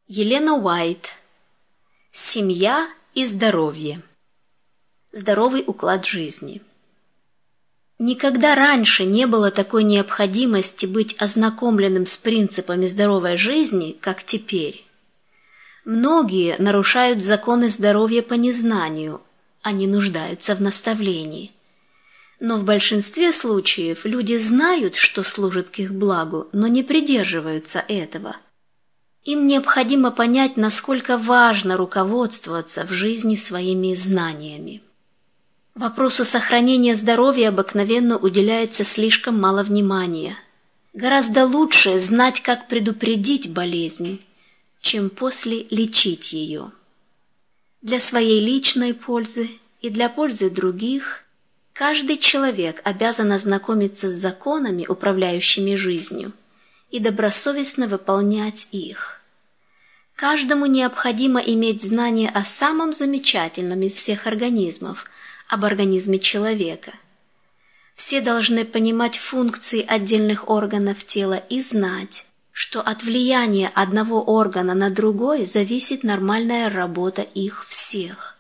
Елена Уайт. Семья и здоровье. Здоровый уклад жизни. Никогда раньше не было такой необходимости быть ознакомленным с принципами здоровой жизни, как теперь. Многие нарушают законы здоровья по незнанию, они нуждаются в наставлении. Но в большинстве случаев люди знают, что служит к их благу, но не придерживаются этого. Им необходимо понять, насколько важно руководствоваться в жизни своими знаниями. Вопросу сохранения здоровья обыкновенно уделяется слишком мало внимания. Гораздо лучше знать, как предупредить болезнь, чем после лечить ее. Для своей личной пользы и для пользы других каждый человек обязан ознакомиться с законами, управляющими жизнью, и добросовестно выполнять их. Каждому необходимо иметь знание о самом замечательном из всех организмов, об организме человека. Все должны понимать функции отдельных органов тела и знать, что от влияния одного органа на другой зависит нормальная работа их всех.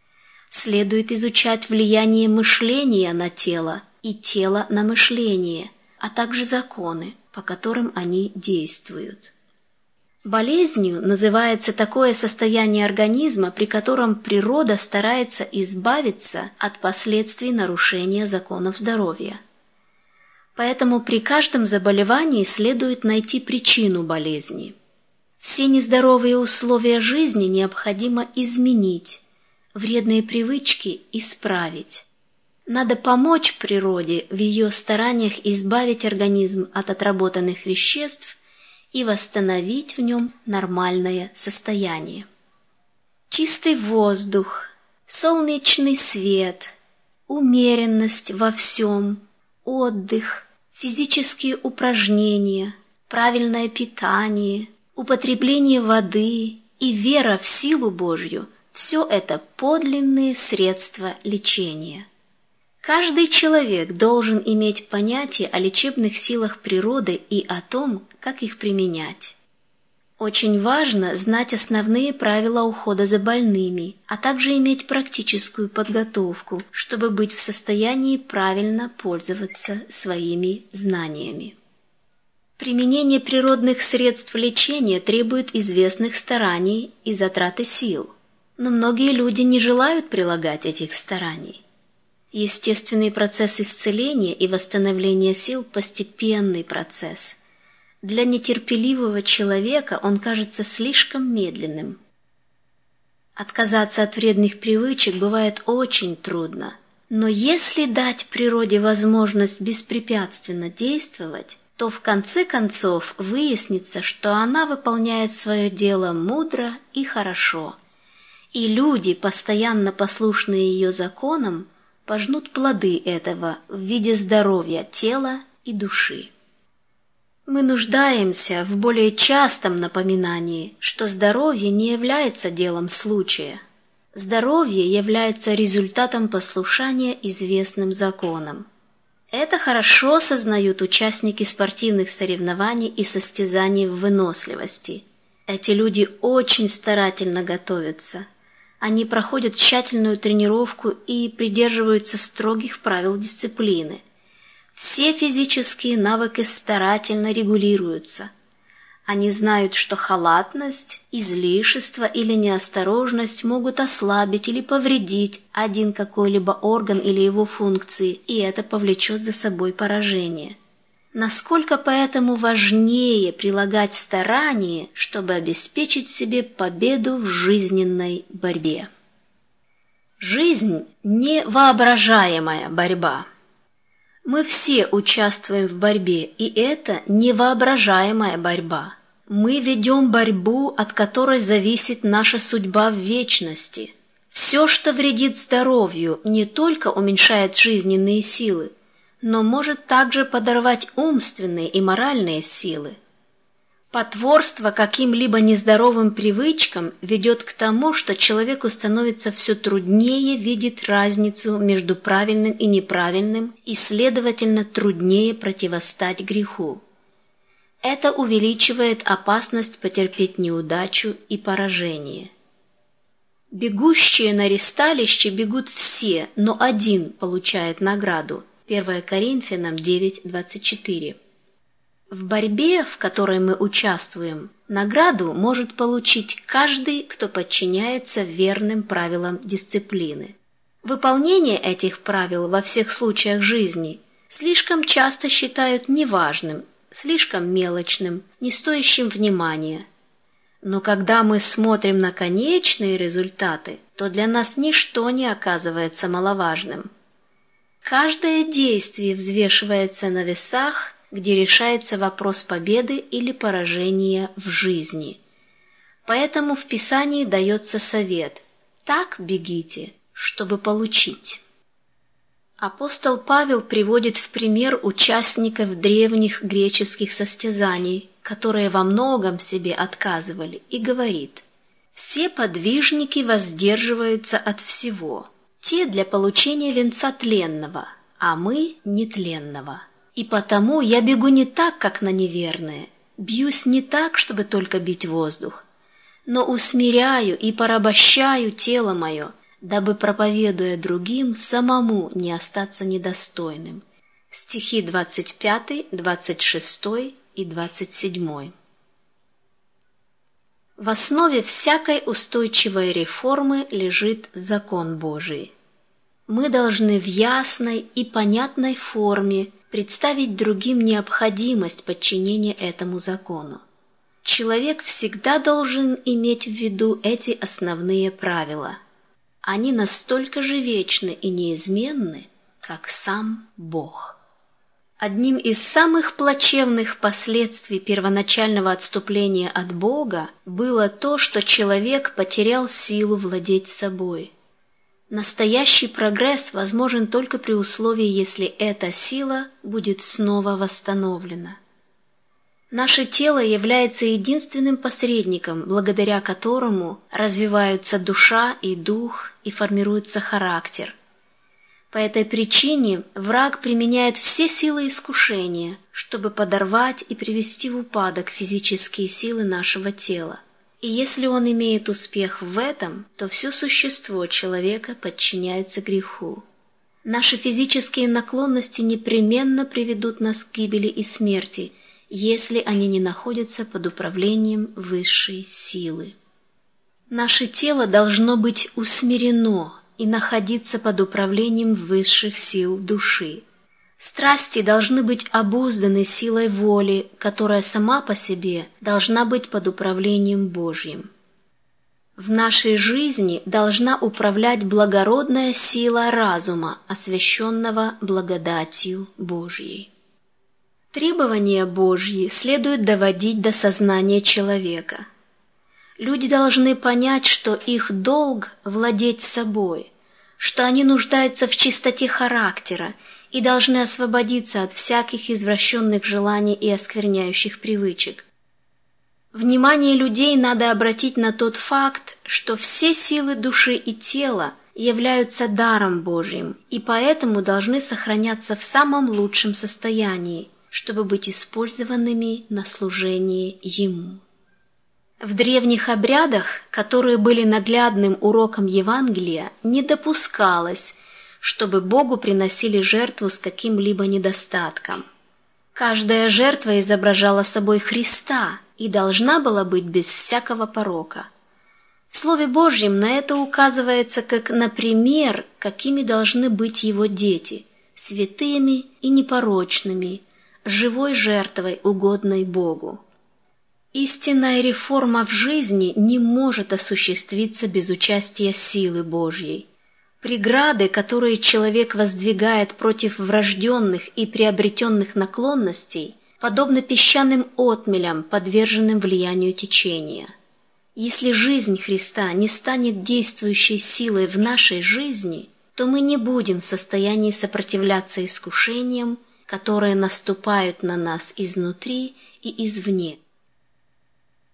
Следует изучать влияние мышления на тело и тело на мышление, а также законы, по которым они действуют. Болезнью называется такое состояние организма, при котором природа старается избавиться от последствий нарушения законов здоровья. Поэтому при каждом заболевании следует найти причину болезни. Все нездоровые условия жизни необходимо изменить, вредные привычки исправить. Надо помочь природе в ее стараниях избавить организм от отработанных веществ и восстановить в нем нормальное состояние. Чистый воздух, солнечный свет, умеренность во всем, отдых, физические упражнения, правильное питание, употребление воды и вера в силу Божью – все это подлинные средства лечения. Каждый человек должен иметь понятие о лечебных силах природы и о том, как их применять. Очень важно знать основные правила ухода за больными, а также иметь практическую подготовку, чтобы быть в состоянии правильно пользоваться своими знаниями. Применение природных средств лечения требует известных стараний и затраты сил, но многие люди не желают прилагать этих стараний. Естественный процесс исцеления и восстановления сил – постепенный процесс. Для нетерпеливого человека он кажется слишком медленным. Отказаться от вредных привычек бывает очень трудно, но если дать природе возможность беспрепятственно действовать, то в конце концов выяснится, что она выполняет свое дело мудро и хорошо, и люди, постоянно послушные ее законам, пожнут плоды этого в виде здоровья тела и души. Мы нуждаемся в более частом напоминании, что здоровье не является делом случая. Здоровье является результатом послушания известным законам. Это хорошо сознают участники спортивных соревнований и состязаний в выносливости. Эти люди очень старательно готовятся. Они проходят тщательную тренировку и придерживаются строгих правил дисциплины. Все физические навыки старательно регулируются. Они знают, что халатность, излишество или неосторожность могут ослабить или повредить один какой-либо орган или его функции, и это повлечет за собой поражение. Насколько поэтому важнее прилагать старания, чтобы обеспечить себе победу в жизненной борьбе. Жизнь – невоображаемая борьба. Мы все участвуем в борьбе, и это невоображаемая борьба. Мы ведем борьбу, от которой зависит наша судьба в вечности. Все, что вредит здоровью, не только уменьшает жизненные силы, но может также подорвать умственные и моральные силы. Потворство каким-либо нездоровым привычкам ведет к тому, что человеку становится все труднее видеть разницу между правильным и неправильным, и, следовательно, труднее противостать греху. Это увеличивает опасность потерпеть неудачу и поражение. Бегущие на ристалище бегут все, но один получает награду. 1 Коринфянам 9:24. В борьбе, в которой мы участвуем, награду может получить каждый, кто подчиняется верным правилам дисциплины. Выполнение этих правил во всех случаях жизни слишком часто считают неважным, слишком мелочным, не стоящим внимания. Но когда мы смотрим на конечные результаты, то для нас ничто не оказывается маловажным. Каждое действие взвешивается на весах, где решается вопрос победы или поражения в жизни. Поэтому в Писании дается совет: так бегите, чтобы получить. Апостол Павел приводит в пример участников древних греческих состязаний, которые во многом себе отказывали, и говорит: «Все подвижники воздерживаются от всего, те для получения венца тленного, а мы нетленного. И потому я бегу не так, как на неверное, бьюсь не так, чтобы только бить воздух, но усмиряю и порабощаю тело мое, дабы, проповедуя другим, самому не остаться недостойным». Стихи 25, 26 и 27. В основе всякой устойчивой реформы лежит закон Божий. Мы должны в ясной и понятной форме представить другим необходимость подчинения этому закону. Человек всегда должен иметь в виду эти основные правила. Они настолько же вечны и неизменны, как сам Бог. Одним из самых плачевных последствий первоначального отступления от Бога было то, что человек потерял силу владеть собой. Настоящий прогресс возможен только при условии, если эта сила будет снова восстановлена. Наше тело является единственным посредником, благодаря которому развиваются душа и дух и формируется характер. По этой причине враг применяет все силы искушения, чтобы подорвать и привести в упадок физические силы нашего тела. И если он имеет успех в этом, то все существо человека подчиняется греху. Наши физические наклонности непременно приведут нас к гибели и смерти, если они не находятся под управлением высшей силы. Наше тело должно быть усмирено и находиться под управлением высших сил души. Страсти должны быть обузданы силой воли, которая сама по себе должна быть под управлением Божьим. В нашей жизни должна управлять благородная сила разума, освященного благодатью Божьей. Требования Божьи следует доводить до сознания человека. Люди должны понять, что их долг – владеть собой, что они нуждаются в чистоте характера и должны освободиться от всяких извращенных желаний и оскверняющих привычек. Внимание людей надо обратить на тот факт, что все силы души и тела являются даром Божьим и поэтому должны сохраняться в самом лучшем состоянии, чтобы быть использованными на служение Ему. В древних обрядах, которые были наглядным уроком Евангелия, не допускалось, чтобы Богу приносили жертву с каким-либо недостатком. Каждая жертва изображала собой Христа и должна была быть без всякого порока. В Слове Божьем на это указывается как на пример, какими должны быть Его дети, святыми и непорочными, живой жертвой, угодной Богу. Истинная реформа в жизни не может осуществиться без участия силы Божьей. Преграды, которые человек воздвигает против врожденных и приобретенных наклонностей, подобны песчаным отмелям, подверженным влиянию течения. Если жизнь Христа не станет действующей силой в нашей жизни, то мы не будем в состоянии сопротивляться искушениям, которые наступают на нас изнутри и извне.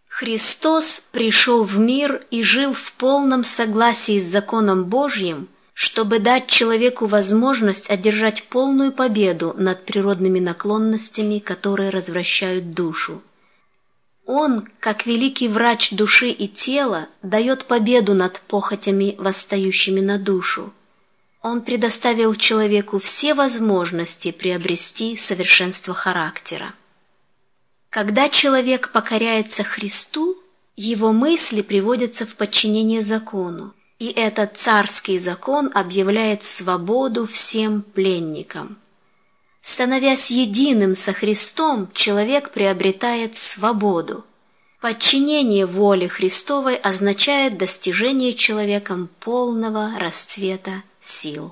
Христос пришел в мир и жил в полном согласии с законом Божьим, чтобы дать человеку возможность одержать полную победу над природными наклонностями, которые развращают душу. Он, как великий врач души и тела, дает победу над похотями, восстающими на душу. Он предоставил человеку все возможности приобрести совершенство характера. Когда человек покоряется Христу, его мысли приводятся в подчинение закону, и этот царский закон объявляет свободу всем пленникам. Становясь единым со Христом, человек приобретает свободу. Подчинение воле Христовой означает достижение человеком полного расцвета сил.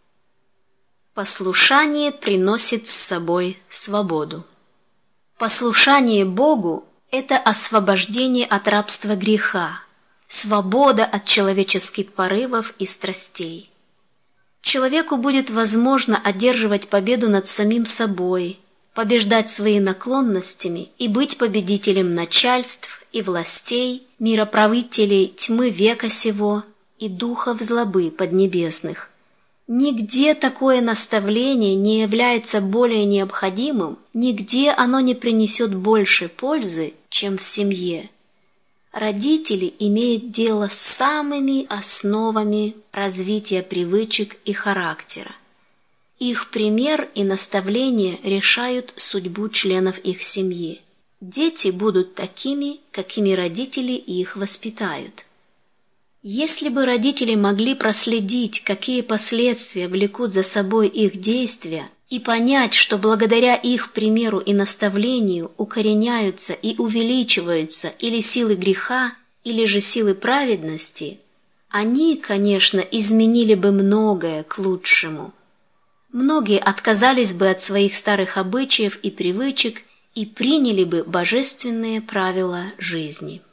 Послушание приносит с собой свободу. Послушание Богу – это освобождение от рабства греха, свобода от человеческих порывов и страстей. Человеку будет возможно одерживать победу над самим собой, побеждать свои наклонностями и быть победителем начальств и властей, мироправителей тьмы века сего и духов злобы поднебесных. Нигде такое наставление не является более необходимым, нигде оно не принесет больше пользы, чем в семье. Родители имеют дело с самыми основами развития привычек и характера. Их пример и наставления решают судьбу членов их семьи. Дети будут такими, какими родители их воспитают. Если бы родители могли проследить, какие последствия влекут за собой их действия, и понять, что благодаря их примеру и наставлению укореняются и увеличиваются или силы греха, или же силы праведности, они, конечно, изменили бы многое к лучшему. Многие отказались бы от своих старых обычаев и привычек и приняли бы божественные правила жизни.